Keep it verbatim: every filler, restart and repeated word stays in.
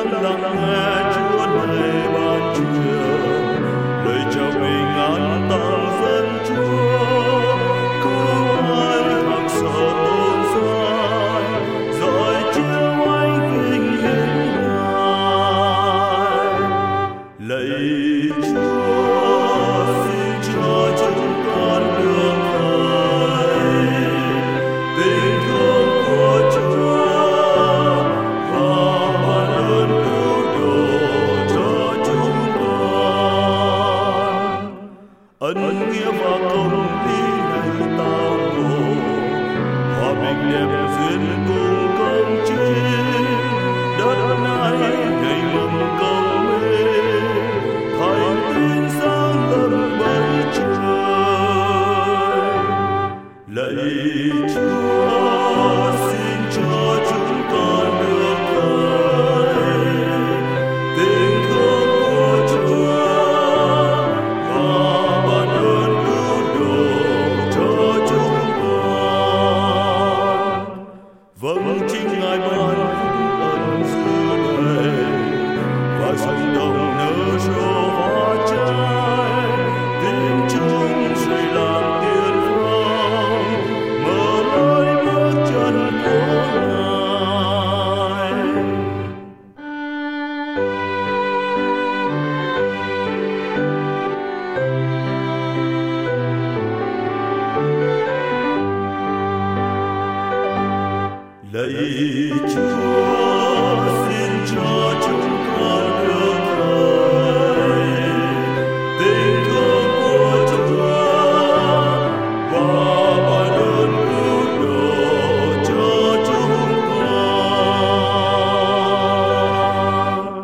tâm lặng nghe Chúa này ban truyền lời chào bình an tặng dân Chúa, cứu ai hàng sợ tôn sai, dọi chiếu ánh vinh hiển Ngài. Lạy Chúa, xin cho chúng con được thấy tình thương của Chúa và ban ơn cứu độ cho chúng con. Ân nghĩa và công lý này tao ngộ, hòa bình đẹp duyên cùng công chính, đất này ngày mừng công minh, thành tín sáng lâm bầu trời. Lạy Chúa, xin cho chúng con được thấy tình thương của Chúa và ban ơn cứu độ cho chúng con. Vâng, chính Ngài ban phúc ân dư đầy và sông đồng nở rộ hoa trái, tiếng chúng xây làm tiên phong, mở lối bước chân của Ngài. Lạy